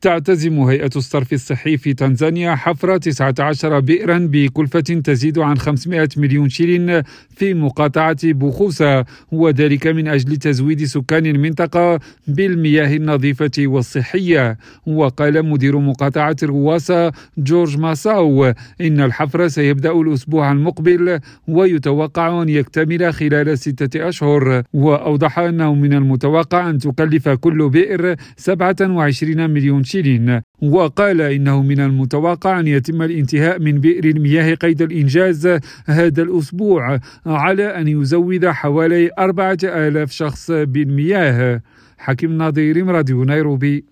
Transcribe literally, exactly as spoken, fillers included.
تعتزم هيئة الصرف الصحي في تنزانيا حفر تسعة عشر بئرا بكلفة تزيد عن خمسمائة مليون شيلين في مقاطعة بوخوسا، وذلك من أجل تزويد سكان المنطقة بالمياه النظيفة والصحية. وقال مدير مقاطعة الغواصة جورج ماساو إن الحفر سيبدأ الأسبوع المقبل ويتوقع أن يكتمل خلال ستة أشهر. وأوضح أنه من المتوقع أن تكلف كل بئر سبعة وعشرين مليون شيلين. وقال إنه من المتوقع أن يتم الانتهاء من بئر المياه قيد الإنجاز هذا الأسبوع، على أن يزود حوالي أربعة آلاف شخص بالمياه. حكيم نظير، راديو نيروبي.